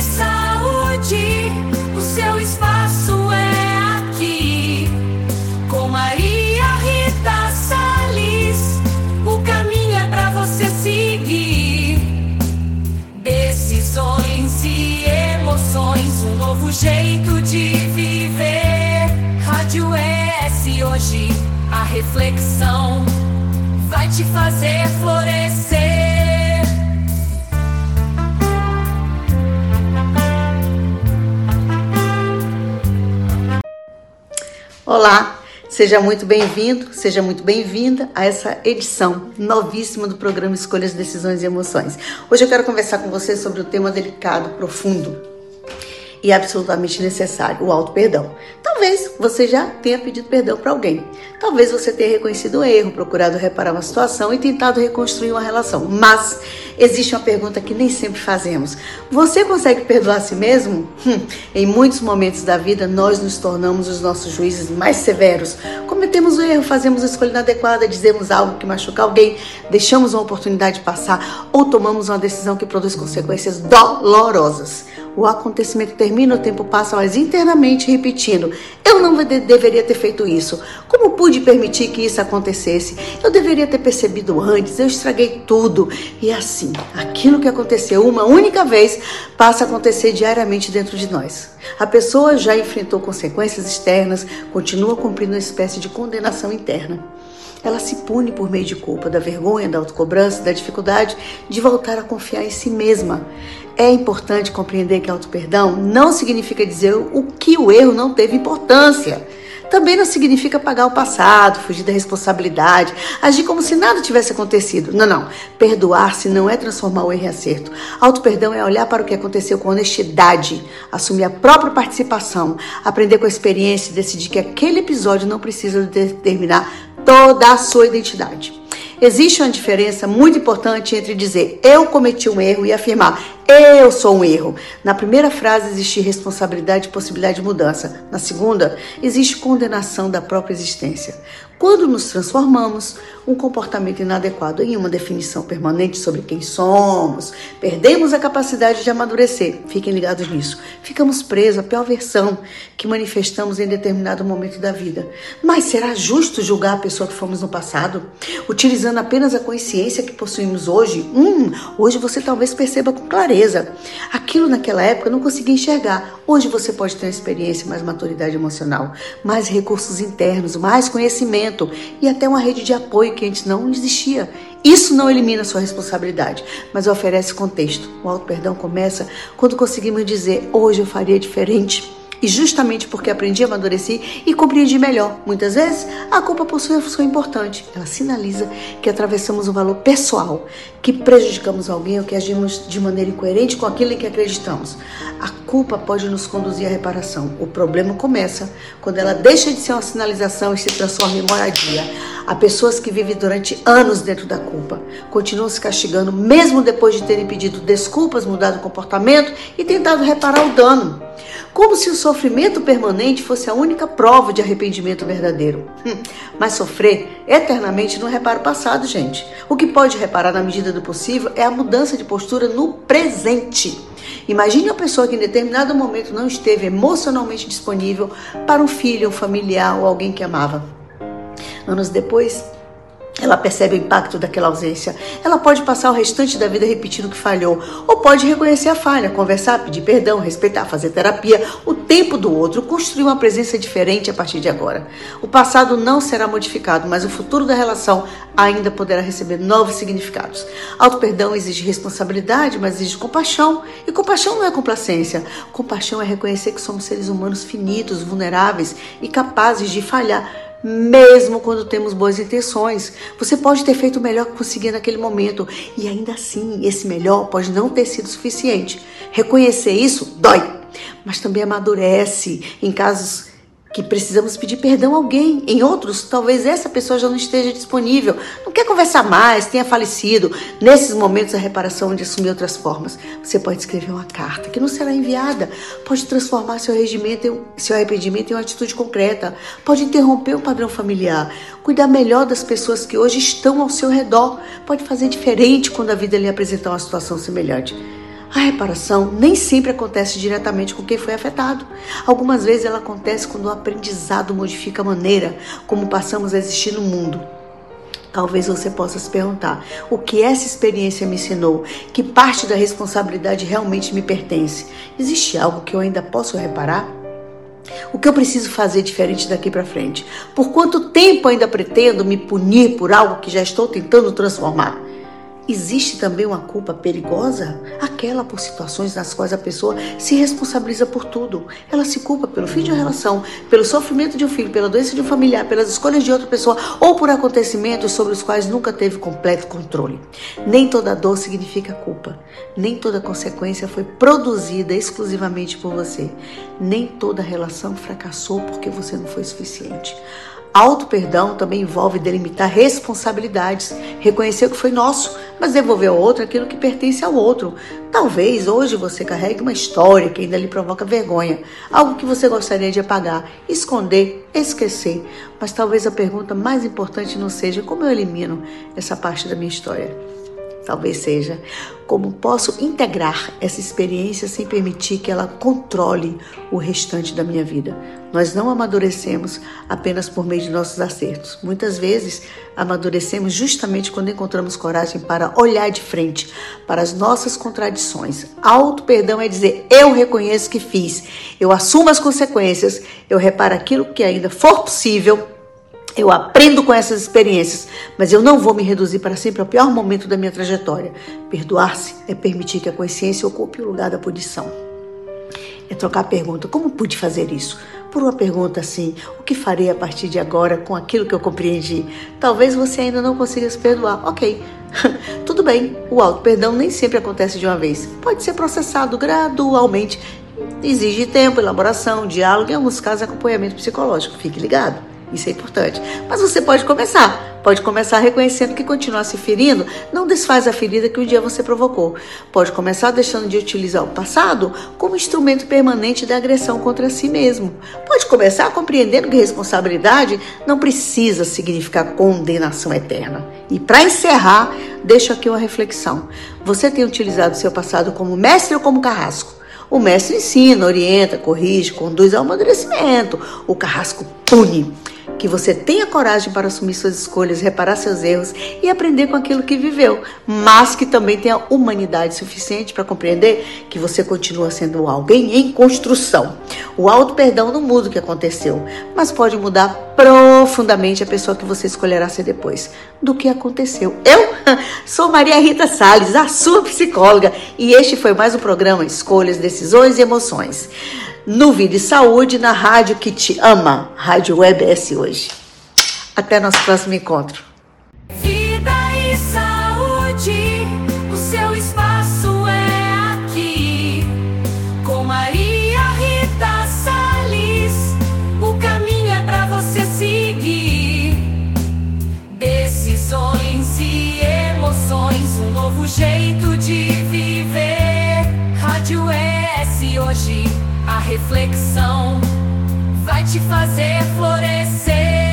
saúde, o seu espaço é aqui. Com Maria Rita Salles, o caminho é pra você seguir. Decisões e emoções, um novo jeito de viver. Rádio ES hoje, a reflexão vai te fazer florescer. Olá, seja muito bem-vindo, seja muito bem-vinda a essa edição novíssima do programa Escolhas, Decisões e Emoções. Hoje eu quero conversar com você sobre o tema delicado, profundo e absolutamente necessário, o auto-perdão. Talvez você já tenha pedido perdão para alguém. Talvez você tenha reconhecido o erro, procurado reparar uma situação e tentado reconstruir uma relação. Mas existe uma pergunta que nem sempre fazemos. Você consegue perdoar a si mesmo? Em muitos momentos da vida, nós nos tornamos os nossos juízes mais severos. Cometemos o erro, fazemos a escolha inadequada, dizemos algo que machuca alguém, deixamos uma oportunidade passar ou tomamos uma decisão que produz consequências dolorosas. O acontecimento termina, o tempo passa, mas internamente repetindo: eu não deveria ter feito isso. Como pude permitir que isso acontecesse? Eu deveria ter percebido antes, eu estraguei tudo. E assim, aquilo que aconteceu uma única vez passa a acontecer diariamente dentro de nós. A pessoa já enfrentou consequências externas, continua cumprindo uma espécie de condenação interna. Ela se pune por meio de culpa, da vergonha, da autocobrança, da dificuldade de voltar a confiar em si mesma. É importante compreender que auto-perdão não significa dizer que o erro não teve importância. Também não significa apagar o passado, fugir da responsabilidade, agir como se nada tivesse acontecido. Não. Perdoar-se não é transformar o erro em acerto. Auto-perdão é olhar para o que aconteceu com honestidade, assumir a própria participação, aprender com a experiência e decidir que aquele episódio não precisa determinar toda a sua identidade. Existe uma diferença muito importante entre dizer eu cometi um erro e afirmar eu sou um erro. Na primeira frase existe responsabilidade e possibilidade de mudança. Na segunda, existe condenação da própria existência. Quando nos transformamos, um comportamento inadequado em uma definição permanente sobre quem somos, perdemos a capacidade de amadurecer. Fiquem ligados nisso. Ficamos presos à pior versão que manifestamos em determinado momento da vida. Mas será justo julgar a pessoa que fomos no passado? Utilizando apenas a consciência que possuímos hoje? Hoje você talvez perceba com clareza. Aquilo naquela época não conseguia enxergar. Hoje você pode ter uma experiência, mais maturidade emocional, mais recursos internos, mais conhecimento e até uma rede de apoio que antes não existia. Isso não elimina a sua responsabilidade, mas oferece contexto. O auto-perdão começa quando conseguimos dizer hoje eu faria diferente. E justamente porque aprendi, amadureci e compreendi melhor. Muitas vezes, a culpa possui uma função importante. Ela sinaliza que atravessamos um valor pessoal, que prejudicamos alguém ou que agimos de maneira incoerente com aquilo em que acreditamos. A culpa pode nos conduzir à reparação. O problema começa quando ela deixa de ser uma sinalização e se transforma em moradia. Há pessoas que vivem durante anos dentro da culpa, continuam se castigando mesmo depois de terem pedido desculpas, mudado o comportamento e tentado reparar o dano. Como se o sofrimento permanente fosse a única prova de arrependimento verdadeiro. Mas sofrer eternamente não repara o passado, gente. O que pode reparar na medida do possível é a mudança de postura no presente. Imagine uma pessoa que em determinado momento não esteve emocionalmente disponível para um filho, um familiar ou alguém que amava. Anos depois, ela percebe o impacto daquela ausência. Ela pode passar o restante da vida repetindo que falhou, ou pode reconhecer a falha, conversar, pedir perdão, respeitar, fazer terapia, o tempo do outro, construir uma presença diferente a partir de agora. O passado não será modificado, mas o futuro da relação ainda poderá receber novos significados. Auto-perdão exige responsabilidade, mas exige compaixão. E compaixão não é complacência. Compaixão é reconhecer que somos seres humanos finitos, vulneráveis e capazes de falhar, mesmo quando temos boas intenções. Você pode ter feito o melhor que conseguia naquele momento e ainda assim, esse melhor pode não ter sido suficiente. Reconhecer isso dói, mas também amadurece. Em casos que precisamos pedir perdão a alguém, em outros, talvez essa pessoa já não esteja disponível, não quer conversar mais, tenha falecido. Nesses momentos, a reparação de assumir outras formas. Você pode escrever uma carta que não será enviada, pode transformar seu arrependimento em uma atitude concreta, pode interromper um padrão familiar, cuidar melhor das pessoas que hoje estão ao seu redor, pode fazer diferente quando a vida lhe apresentar uma situação semelhante. A reparação nem sempre acontece diretamente com quem foi afetado. Algumas vezes ela acontece quando o aprendizado modifica a maneira como passamos a existir no mundo. Talvez você possa se perguntar, o que essa experiência me ensinou? Que parte da responsabilidade realmente me pertence? Existe algo que eu ainda posso reparar? O que eu preciso fazer diferente daqui para frente? Por quanto tempo ainda pretendo me punir por algo que já estou tentando transformar? Existe também uma culpa perigosa? Aquela por situações nas quais a pessoa se responsabiliza por tudo. Ela se culpa pelo fim de uma relação, pelo sofrimento de um filho, pela doença de um familiar, pelas escolhas de outra pessoa ou por acontecimentos sobre os quais nunca teve completo controle. Nem toda dor significa culpa. Nem toda consequência foi produzida exclusivamente por você. Nem toda relação fracassou porque você não foi suficiente. Auto-perdão também envolve delimitar responsabilidades, reconhecer o que foi nosso, mas devolver ao outro aquilo que pertence ao outro. Talvez hoje você carregue uma história que ainda lhe provoca vergonha, algo que você gostaria de apagar, esconder, esquecer. Mas talvez a pergunta mais importante não seja como eu elimino essa parte da minha história. Talvez seja como posso integrar essa experiência sem permitir que ela controle o restante da minha vida. Nós não amadurecemos apenas por meio de nossos acertos. Muitas vezes amadurecemos justamente quando encontramos coragem para olhar de frente para as nossas contradições. Auto-perdão é dizer, eu reconheço que fiz, eu assumo as consequências, eu reparo aquilo que ainda for possível. Eu aprendo com essas experiências, mas eu não vou me reduzir para sempre ao pior momento da minha trajetória. Perdoar-se é permitir que a consciência ocupe o lugar da punição. É trocar a pergunta, como pude fazer isso? Por uma pergunta assim, o que farei a partir de agora com aquilo que eu compreendi? Talvez você ainda não consiga se perdoar. Ok, tudo bem, o auto-perdão nem sempre acontece de uma vez. Pode ser processado gradualmente. Exige tempo, elaboração, diálogo e em alguns casos acompanhamento psicológico. Fique ligado. Isso é importante. Mas você pode começar reconhecendo que continuar se ferindo não desfaz a ferida que um dia você provocou. Pode começar deixando de utilizar o passado como instrumento permanente da agressão contra si mesmo. Pode começar compreendendo que responsabilidade não precisa significar condenação eterna. E para encerrar, deixo aqui uma reflexão. Você tem utilizado seu passado como mestre ou como carrasco? O mestre ensina, orienta, corrige, conduz ao amadurecimento. O carrasco pune. Que você tenha coragem para assumir suas escolhas, reparar seus erros e aprender com aquilo que viveu, mas que também tenha humanidade suficiente para compreender que você continua sendo alguém em construção. O auto-perdão não muda o que aconteceu, mas pode mudar profundamente a pessoa que você escolherá ser depois do que aconteceu. Eu sou Maria Rita Salles, a sua psicóloga, e este foi mais um programa Escolhas, Decisões e Emoções. No Vida e Saúde, na rádio que te ama, Rádio Web S hoje. Até nosso próximo encontro. Vida e saúde, o seu espaço é aqui. Com Maria Rita Salles, o caminho é pra você seguir. Decisões e emoções, um novo jeito de viver. Rádio S hoje. A reflexão vai te fazer florescer.